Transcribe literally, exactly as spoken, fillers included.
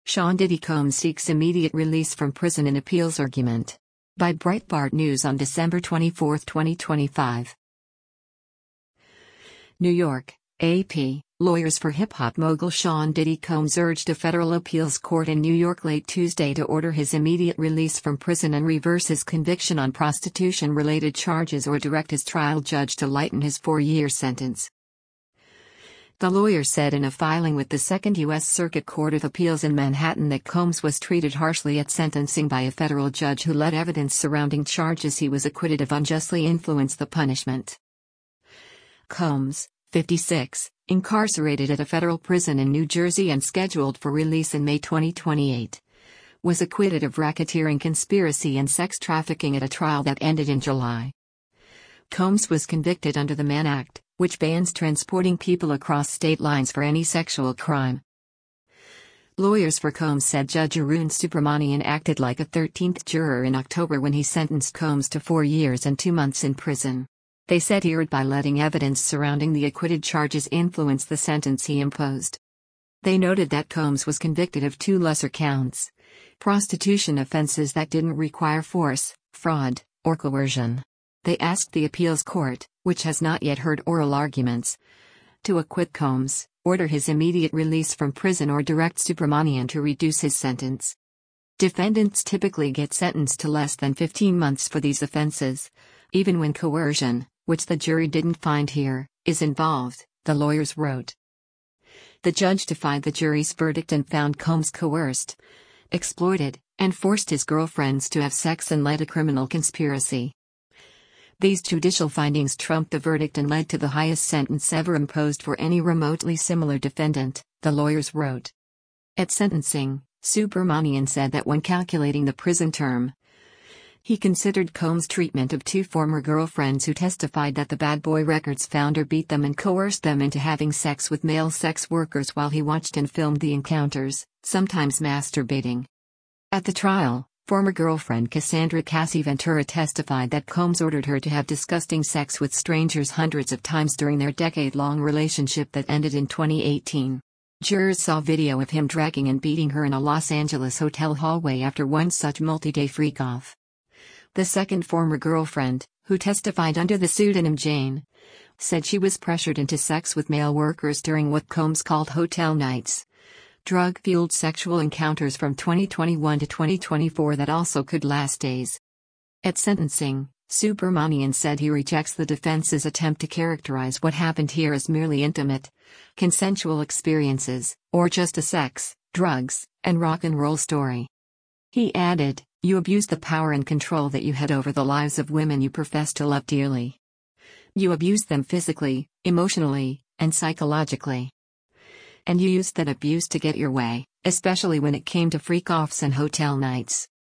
Sean Diddy Combs seeks immediate release from prison in appeals argument. By Breitbart News on December twenty-fourth, twenty twenty-five. New York, A P. Lawyers for hip-hop mogul Sean Diddy Combs urged a federal appeals court in New York late Tuesday to order his immediate release from prison and reverse his conviction on prostitution-related charges or direct his trial judge to lighten his four-year sentence. The lawyer said in a filing with the Second U S Circuit Court of Appeals in Manhattan that Combs was treated harshly at sentencing by a federal judge who let evidence surrounding charges he was acquitted of unjustly influence the punishment. Combs, fifty-six, incarcerated at a federal prison in New Jersey and scheduled for release in May twenty twenty-eight, was acquitted of racketeering conspiracy and sex trafficking at a trial that ended in July. Combs was convicted under the Mann Act, which bans transporting people across state lines for any sexual crime. Lawyers for Combs said Judge Arun Subramanian acted like a thirteenth juror in October when he sentenced Combs to four years and two months in prison. They said he erred by letting evidence surrounding the acquitted charges influence the sentence he imposed. They noted that Combs was convicted of two lesser counts: prostitution offenses that didn't require force, fraud, or coercion. They asked the appeals court, which has not yet heard oral arguments, to acquit Combs, order his immediate release from prison or direct Subramanian to reduce his sentence. Defendants typically get sentenced to less than fifteen months for these offenses, even when coercion, which the jury didn't find here, is involved, the lawyers wrote. The judge defied the jury's verdict and found Combs coerced, exploited, and forced his girlfriends to have sex and led a criminal conspiracy. These judicial findings trumped the verdict and led to the highest sentence ever imposed for any remotely similar defendant, the lawyers wrote. At sentencing, Subramanian said that when calculating the prison term, he considered Combs' treatment of two former girlfriends who testified that the Bad Boy Records founder beat them and coerced them into having sex with male sex workers while he watched and filmed the encounters, sometimes masturbating. At the trial, former girlfriend Cassandra Cassie Ventura testified that Combs ordered her to have disgusting sex with strangers hundreds of times during their decade-long relationship that ended in twenty eighteen. Jurors saw video of him dragging and beating her in a Los Angeles hotel hallway after one such multi-day freak-off. The second former girlfriend, who testified under the pseudonym Jane, said she was pressured into sex with male workers during what Combs called hotel nights, drug-fueled sexual encounters from twenty twenty-one to twenty twenty-four that also could last days. At sentencing, Subramanian said he rejects the defense's attempt to characterize what happened here as merely intimate, consensual experiences, or just a sex, drugs, and rock and roll story. He added, "You abused the power and control that you had over the lives of women you profess to love dearly. You abused them physically, emotionally, and psychologically. And you used that abuse to get your way, especially when it came to freak-offs and hotel nights."